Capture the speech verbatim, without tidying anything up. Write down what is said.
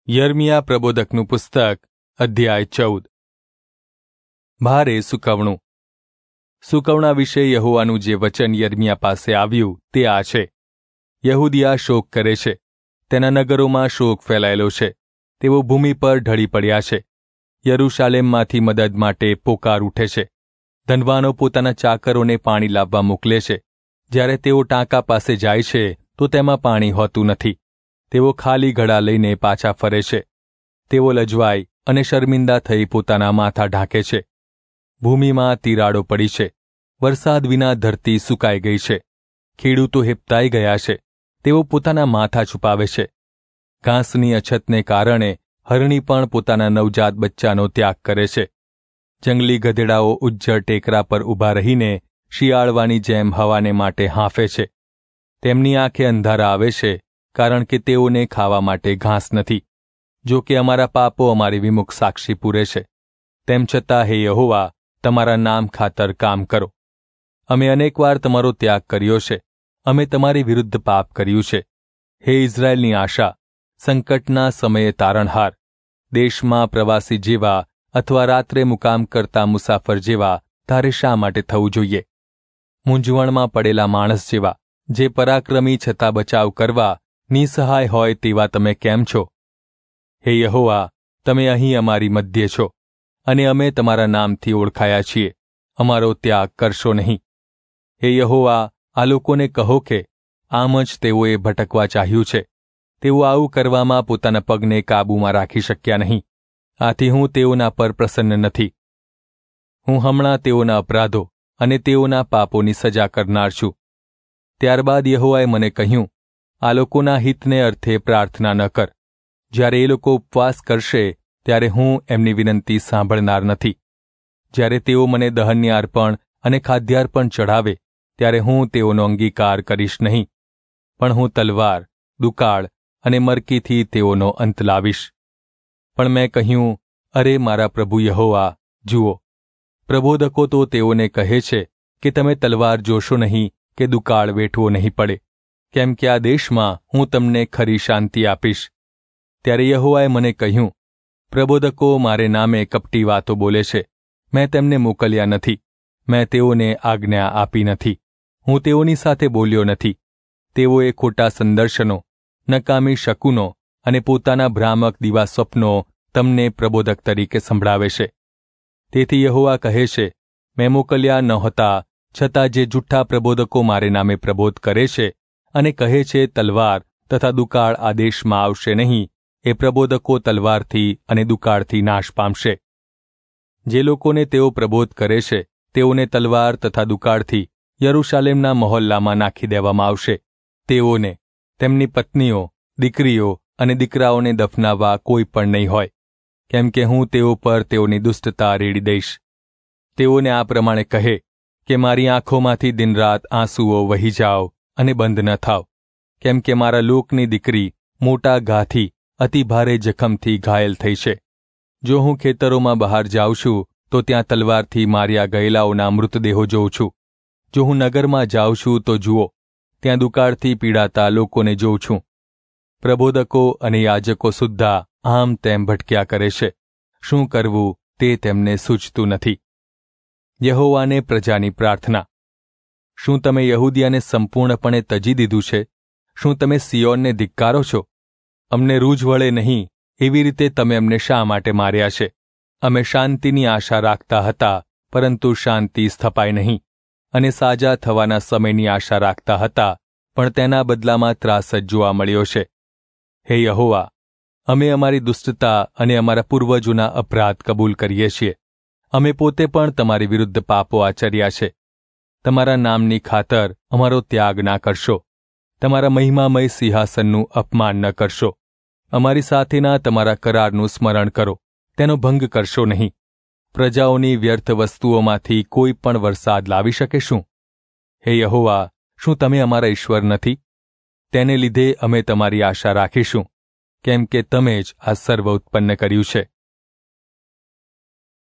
યર્મિયા પ્રબોધકનું પુસ્તક અધ્યાય ચૌદ. ભારે સુકવણું. સુકવણા વિશે યહોવાનું જે વચન યર્મિયા પાસે આવ્યું તે આ છે. યહૂદિયા શોક કરે છે, તેના નગરોમાં શોક ફેલાયેલો છે, તેઓ ભૂમિ પર ઢળી પડ્યા છે. યરૂશાલેમમાંથી મદદ માટે પોકાર ઉઠે છે. ધનવાનો પોતાના ચાકરોને પાણી લાવવા મોકલે છે. જ્યારે તેઓ ટાંકા પાસે જાય છે તો તેમાં પાણી હોતું નથી. તેઓ ખાલી ઘડા લઈને પાછા ફરે છે. તેઓ લજવાઈ અને શર્મિંદા થઈ પોતાના માથા ઢાંકે છે. ભૂમિમાં તિરાડો પડી છે. વરસાદ વિના ધરતી સૂકાઈ ગઈ છે. ખેડૂતો હેપતાઈ ગયા છે. તેઓ પોતાના માથા છુપાવે છે. ઘાસની અછતને કારણે હરણી પણ પોતાના નવજાત બચ્ચાનો ત્યાગ કરે છે. જંગલી ગધેડાઓ ઉજ્જડ ટેકરા પર ઊભા રહીને શિયાળવાની જેમ હવાને માટે હાંફે છે. તેમની આંખે અંધારા આવે છે, કારણ કે તેઓને ખાવા માટે ઘાસ નથી. જો કે અમારા પાપો અમારી વિમુખ સાક્ષી પૂરે છે. તેમ છતાં હે યહોવા, તમારા નામ ખાતર કામ કરો. અમે અનેકવાર તમારો ત્યાગ કર્યો છે. અમે તમારી વિરુદ્ધ પાપ કર્યું છે. હે ઇઝરાયેલની આશા, સંકટના સમયે તારણહાર, દેશમાં પ્રવાસી જેવા અથવા રાત્રે મુકામ કરતા મુસાફર જેવા તારે શા માટે થવું જોઈએ? મૂંઝવણમાં પડેલા માણસ જેવા, જે પરાક્રમી છતાં બચાવ કરવા નિસહાય હોય તેવા તમે કેમ છો? હે યહોવા, તમે અહીં અમારી મધ્યે છો, અને અમે તમારા નામથી ઓળખાયા છીએ. અમારો ત્યાગ કરશો નહીં. હે યહોવા, આ લોકોને કહો કે આમ જ તેઓએ ભટકવા ચાહ્યું છે. તેઓ આવું કરવામાં પોતાના પગને કાબૂમાં રાખી શક્યા નહીં. આથી હું તેઓના પર પ્રસન્ન નથી. હું હમણાં તેઓના અપરાધો અને તેઓના પાપોની સજા કરનાર છું. ત્યારબાદ યહોવાએ મને કહ્યું, આ લોકોના હિતને અર્થે પ્રાર્થના ન કર. જ્યારે એ લોકો ઉપવાસ કરશે ત્યારે હું એમની વિનંતી સાંભળનાર નથી. જ્યારે તેઓ મને દહનની અર્પણ અને ખાદ્યાર્પણ ચઢાવે ત્યારે હું તેઓનો અંગીકાર કરીશ નહીં. પણ હું તલવાર, દુકાળ અને મરકીથી તેઓનો અંત લાવીશ. પણ મેં કહ્યું, અરે મારા પ્રભુ યહોવા, જુઓ, પ્રબોધકો તો તેઓને કહે છે કે તમે તલવાર જોશો નહીં કે દુકાળ વેઠવો નહીં પડે, કેમ કે આ દેશમાં હું તમને ખરી શાંતિ આપીશ. ત્યારે યહોવાએ મને કહ્યું, પ્રબોધકો મારે નામે કપટી વાતો બોલે છે. મેં તેમને મોકલ્યા નથી. મેં તેઓને આજ્ઞા આપી નથી. હું તેઓની સાથે બોલ્યો નથી. તેઓએ ખોટા સંદર્શનો, નકામી શકુનો અને પોતાના ભ્રામક દિવા સ્વપ્નો તમને પ્રબોધક તરીકે સંભળાવે છે. તેથી યહોવા કહે છે, મેં મોકલ્યા નહોતા, છતાં જે જૂઠ્ઠા પ્રબોધકો મારે નામે પ્રબોધ કરે છે અને કહે છે તલવાર તથા દુકાળ આ દેશમાં આવશે નહીં, એ પ્રબોધકો તલવારથી અને દુકાળથી નાશ પામશે. જે લોકોને તેઓ પ્રબોધ કરે છે તેઓને તલવાર તથા દુકાળથી યરૂશાલેમના મહોલ્લામાં નાખી દેવામાં આવશે. તેઓને, તેમની પત્નીઓ, દીકરીઓ અને દીકરાઓને દફનાવવા કોઈ પણ નહીં હોય, કેમ કે હું તેઓ પર તેઓની દુષ્ટતા રેડી દઈશ. તેઓને આ પ્રમાણે કહે કે મારી આંખોમાંથી દિનરાત આંસુઓ વહી જાઓ અને બંધ ન થાવ, કેમ કે મારા લોકની દીકરી મોટા ઘાથી અતિ ભારે જખમથી ઘાયલ થઈ છે. જો હું ખેતરોમાં બહાર જાઉં છું તો ત્યાં તલવારથી માર્યા ગયેલાઓના મૃતદેહો જોઉં છું. જો હું નગરમાં જાઉં છું તો જુઓ, ત્યાં દુકાળથી પીડાતા લોકોને જોઉં છું. પ્રબોધકો અને યાજકો સુદ્ધા આમ તેમ ભટક્યા કરે છે. શું કરવું તે તેમને સૂચતું નથી. યહોવાને પ્રજાની પ્રાર્થના. શું તમે યહૂદિયાને સંપૂર્ણપણે તજી દીધું છે? શું તમે સિયોનને ધિક્કારો છો? અમને રૂજ વળે નહીં એવી રીતે તમે અમને શા માટે માર્યા છે? અમે શાંતિની આશા રાખતા હતા, પરંતુ શાંતિ સ્થપાઈ નહીં, અને સાજા થવાના સમયની આશા રાખતા હતા, પણ તેના બદલામાં ત્રાસ જ જોવા મળ્યો છે. હે યહોવા, અમે અમારી દુષ્ટતા અને અમારા પૂર્વજોના અપરાધ કબૂલ કરીએ છીએ. અમે પોતે પણ તમારી વિરુદ્ધ પાપો આચર્યા છે. તમારા નામની ખાતર અમારો ત્યાગ ના કરશો. તમારા મહિમામય સિંહાસનનું અપમાન ન કરશો. અમારી સાથેના તમારા કરારનું સ્મરણ કરો, તેનો ભંગ કરશો નહીં. પ્રજાઓની વ્યર્થ વસ્તુઓમાંથી કોઈ પણ વરસાદ લાવી શકે શું? હે યહોવા, શું તમે અમારા ઈશ્વર નથી? તેને લીધે અમે તમારી આશા રાખીશું, કેમ કે તમે જ આ સર્વ ઉત્પન્ન કર્યું છે.